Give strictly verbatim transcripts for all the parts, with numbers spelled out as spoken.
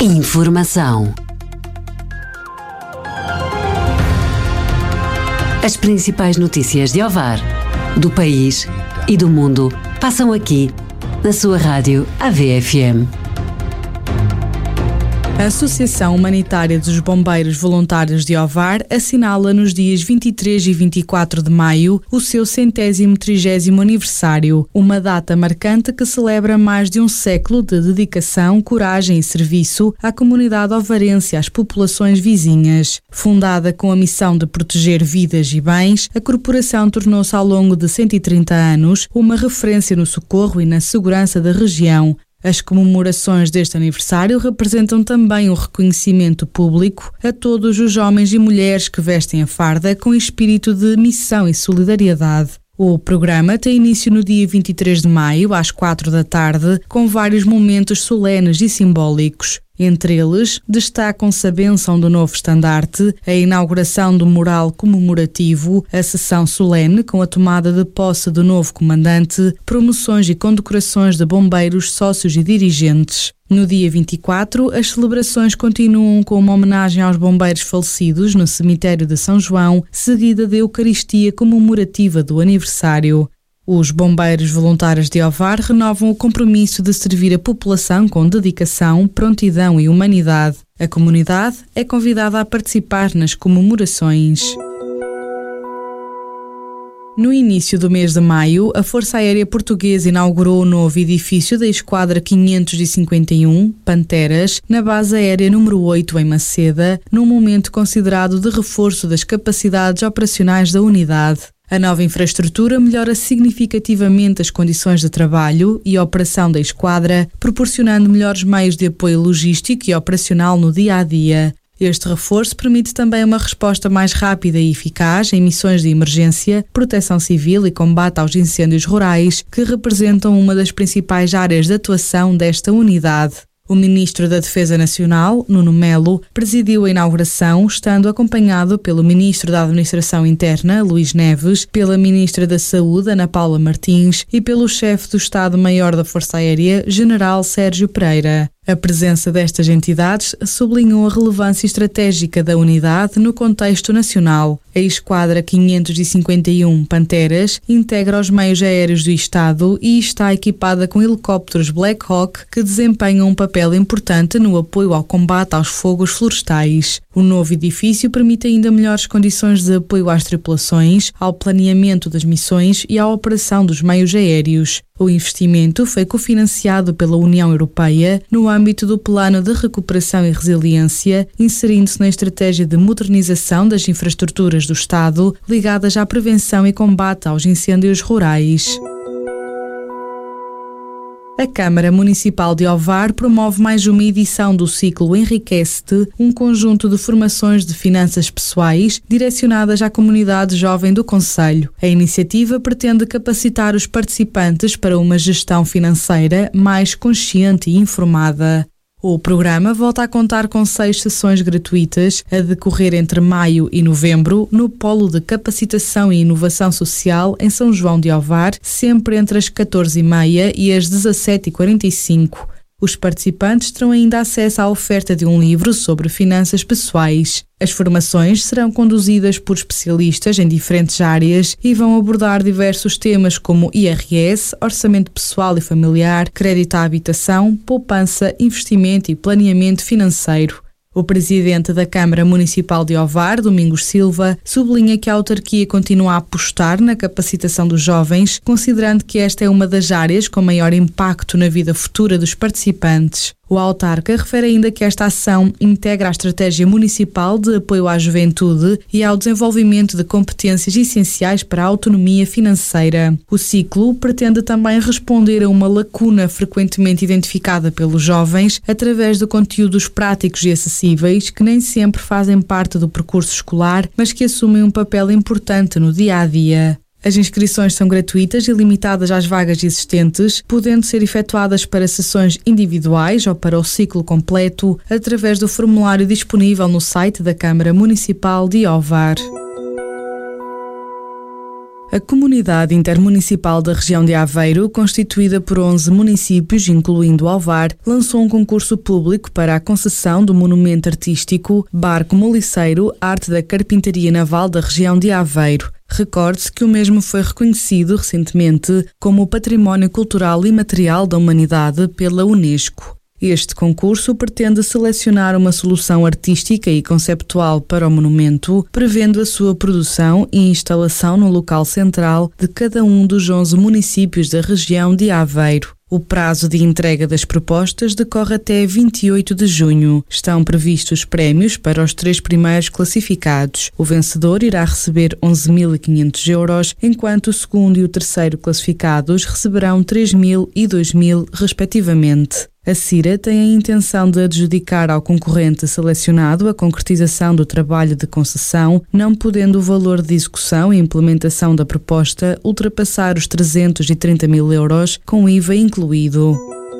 Informação. As principais notícias de Ovar, do país e do mundo passam aqui, na sua rádio A V F M. A Associação Humanitária dos Bombeiros Voluntários de Ovar assinala nos dias vinte e três e vinte e quatro de maio o seu centésimo trigésimo aniversário, uma data marcante que celebra mais de um século de dedicação, coragem e serviço à comunidade ovarense e às populações vizinhas. Fundada com a missão de proteger vidas e bens, a corporação tornou-se ao longo de cento e trinta anos uma referência no socorro e na segurança da região. As comemorações deste aniversário representam também um reconhecimento público a todos os homens e mulheres que vestem a farda com espírito de missão e solidariedade. O programa tem início no dia vinte e três de maio, às quatro da tarde, com vários momentos solenes e simbólicos. Entre eles, destacam-se a bênção do novo estandarte, a inauguração do mural comemorativo, a sessão solene com a tomada de posse do novo comandante, promoções e condecorações de bombeiros, sócios e dirigentes. No dia vinte e quatro, as celebrações continuam com uma homenagem aos bombeiros falecidos no cemitério de São João, seguida da Eucaristia comemorativa do aniversário. Os bombeiros voluntários de Ovar renovam o compromisso de servir a população com dedicação, prontidão e humanidade. A comunidade é convidada a participar nas comemorações. No início do mês de maio, a Força Aérea Portuguesa inaugurou o novo edifício da Esquadra quinhentos e cinquenta e um, Panteras, na Base Aérea número oito em Maceda, num momento considerado de reforço das capacidades operacionais da unidade. A nova infraestrutura melhora significativamente as condições de trabalho e operação da esquadra, proporcionando melhores meios de apoio logístico e operacional no dia-a-dia. Este reforço permite também uma resposta mais rápida e eficaz em missões de emergência, proteção civil e combate aos incêndios rurais, que representam uma das principais áreas de atuação desta unidade. O Ministro da Defesa Nacional, Nuno Melo, presidiu a inauguração, estando acompanhado pelo Ministro da Administração Interna, Luís Neves, pela Ministra da Saúde, Ana Paula Martins, e pelo Chefe do Estado-Maior da Força Aérea, General Sérgio Pereira. A presença destas entidades sublinhou a relevância estratégica da unidade no contexto nacional. A Esquadra quinhentos e cinquenta e um Panteras integra os meios aéreos do Estado e está equipada com helicópteros Black Hawk que desempenham um papel importante no apoio ao combate aos fogos florestais. O novo edifício permite ainda melhores condições de apoio às tripulações, ao planeamento das missões e à operação dos meios aéreos. O investimento foi cofinanciado pela União Europeia no âmbito do Plano de Recuperação e Resiliência, inserindo-se na estratégia de modernização das infraestruturas do Estado ligadas à prevenção e combate aos incêndios rurais. A Câmara Municipal de Ovar promove mais uma edição do ciclo Enriquece-te, um conjunto de formações de finanças pessoais direcionadas à comunidade jovem do concelho. A iniciativa pretende capacitar os participantes para uma gestão financeira mais consciente e informada. O programa volta a contar com seis sessões gratuitas a decorrer entre maio e novembro no Polo de Capacitação e Inovação Social em São João de Ovar, sempre entre as catorze e meia e as dezassete e quarenta e cinco. Os participantes terão ainda acesso à oferta de um livro sobre finanças pessoais. As formações serão conduzidas por especialistas em diferentes áreas e vão abordar diversos temas como I R S, orçamento pessoal e familiar, crédito à habitação, poupança, investimento e planeamento financeiro. O presidente da Câmara Municipal de Ovar, Domingos Silva, sublinha que a autarquia continua a apostar na capacitação dos jovens, considerando que esta é uma das áreas com maior impacto na vida futura dos participantes. O autarca refere ainda que esta ação integra a estratégia municipal de apoio à juventude e ao desenvolvimento de competências essenciais para a autonomia financeira. O ciclo pretende também responder a uma lacuna frequentemente identificada pelos jovens através de conteúdos práticos e acessíveis que nem sempre fazem parte do percurso escolar, mas que assumem um papel importante no dia-a-dia. As inscrições são gratuitas e limitadas às vagas existentes, podendo ser efetuadas para sessões individuais ou para o ciclo completo, através do formulário disponível no site da Câmara Municipal de Ovar. A Comunidade Intermunicipal da Região de Aveiro, constituída por onze municípios, incluindo Ovar, lançou um concurso público para a concessão do monumento artístico Barco Moliceiro, Arte da Carpintaria Naval da Região de Aveiro. Recorde-se que o mesmo foi reconhecido recentemente como Património Cultural Imaterial da Humanidade pela Unesco. Este concurso pretende selecionar uma solução artística e conceptual para o monumento, prevendo a sua produção e instalação no local central de cada um dos onze municípios da região de Aveiro. O prazo de entrega das propostas decorre até vinte e oito de junho. Estão previstos prémios para os três primeiros classificados. O vencedor irá receber onze mil e quinhentos euros, enquanto o segundo e o terceiro classificados receberão três mil e dois mil, respectivamente. A CIRA tem a intenção de adjudicar ao concorrente selecionado a concretização do trabalho de concessão, não podendo o valor de execução e implementação da proposta ultrapassar os trezentos e trinta mil euros, com I V A incluído.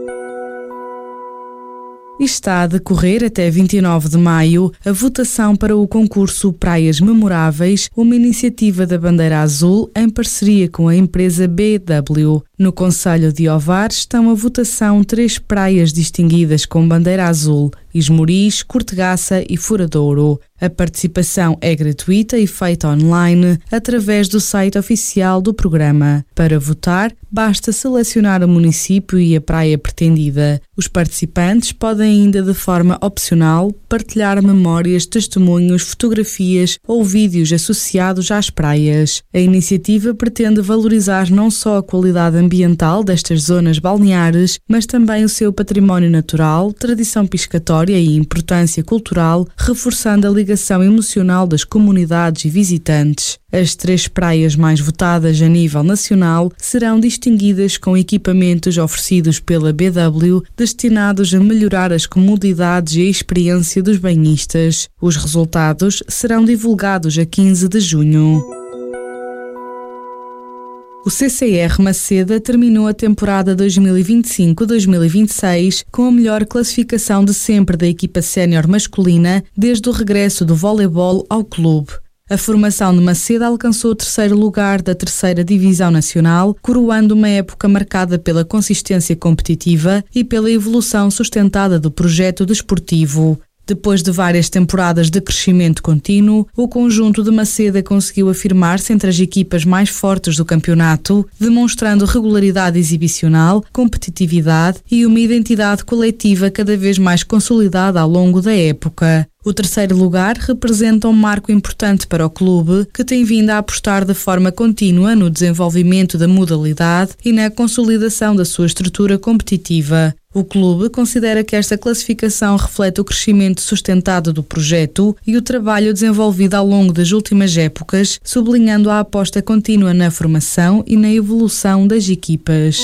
Está a decorrer até vinte e nove de maio a votação para o concurso Praias Memoráveis, uma iniciativa da Bandeira Azul em parceria com a empresa B W. No concelho de Ovar estão a votação três praias distinguidas com bandeira azul: Esmoriz, Cortegaça e Furadouro. A participação é gratuita e feita online através do site oficial do programa. Para votar, basta selecionar o município e a praia pretendida. Os participantes podem ainda, de forma opcional, partilhar memórias, testemunhos, fotografias ou vídeos associados às praias. A iniciativa pretende valorizar não só a qualidade ambiental destas zonas balneares, mas também o seu património natural, tradição pescatória e importância cultural, reforçando a ligação emocional das comunidades e visitantes. As três praias mais votadas a nível nacional serão distinguidas com equipamentos oferecidos pela B W destinados a melhorar as comodidades e a experiência dos banhistas. Os resultados serão divulgados a quinze de junho. O C C R Maceda terminou a temporada dois mil e vinte e cinco dois mil e vinte e seis com a melhor classificação de sempre da equipa sénior masculina desde o regresso do voleibol ao clube. A formação de Maceda alcançou o terceiro lugar da terceira Divisão Nacional, coroando uma época marcada pela consistência competitiva e pela evolução sustentada do projeto desportivo. Depois de várias temporadas de crescimento contínuo, o conjunto de Maceda conseguiu afirmar-se entre as equipas mais fortes do campeonato, demonstrando regularidade exibicional, competitividade e uma identidade coletiva cada vez mais consolidada ao longo da época. O terceiro lugar representa um marco importante para o clube, que tem vindo a apostar de forma contínua no desenvolvimento da modalidade e na consolidação da sua estrutura competitiva. O clube considera que esta classificação reflete o crescimento sustentado do projeto e o trabalho desenvolvido ao longo das últimas épocas, sublinhando a aposta contínua na formação e na evolução das equipas.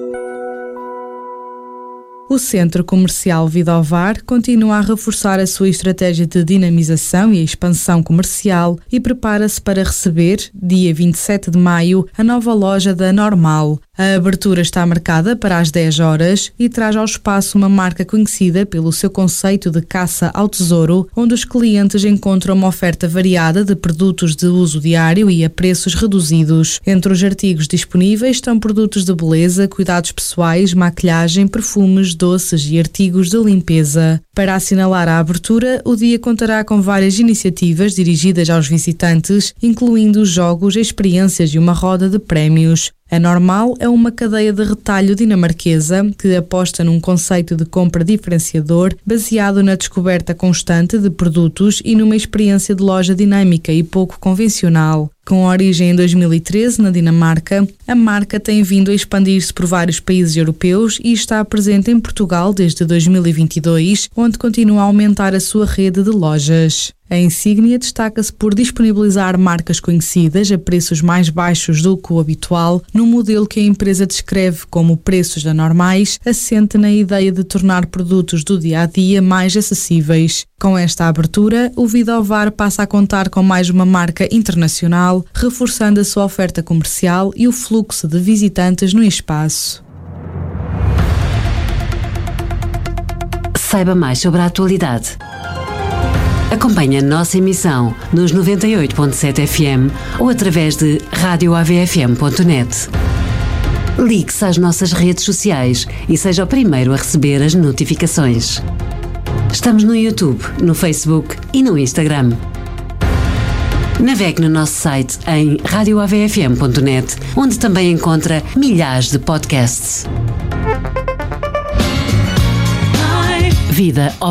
O Centro Comercial Vida Ovar continua a reforçar a sua estratégia de dinamização e expansão comercial e prepara-se para receber, dia vinte e sete de maio, a nova loja da Normal. A abertura está marcada para as dez horas e traz ao espaço uma marca conhecida pelo seu conceito de caça ao tesouro, onde os clientes encontram uma oferta variada de produtos de uso diário e a preços reduzidos. Entre os artigos disponíveis estão produtos de beleza, cuidados pessoais, maquilhagem, perfumes, doces e artigos de limpeza. Para assinalar a abertura, o dia contará com várias iniciativas dirigidas aos visitantes, incluindo jogos, experiências e uma roda de prémios. A Normal é uma cadeia de retalho dinamarquesa que aposta num conceito de compra diferenciador baseado na descoberta constante de produtos e numa experiência de loja dinâmica e pouco convencional. Com origem em dois mil e treze na Dinamarca, a marca tem vindo a expandir-se por vários países europeus e está presente em Portugal desde dois mil e vinte e dois, onde continua a aumentar a sua rede de lojas. A insígnia destaca-se por disponibilizar marcas conhecidas a preços mais baixos do que o habitual, num modelo que a empresa descreve como preços anormais, assente na ideia de tornar produtos do dia-a-dia mais acessíveis. Com esta abertura, o Vida Ovar passa a contar com mais uma marca internacional, reforçando a sua oferta comercial e o fluxo de visitantes no espaço. Saiba mais sobre a atualidade. Acompanhe a nossa emissão nos noventa e oito ponto sete F M ou através de rádio A V F M ponto net. Ligue-se às nossas redes sociais e seja o primeiro a receber as notificações. Estamos no YouTube, no Facebook e no Instagram. Navegue no nosso site em rádio A V F M ponto net, onde também encontra milhares de podcasts. Vida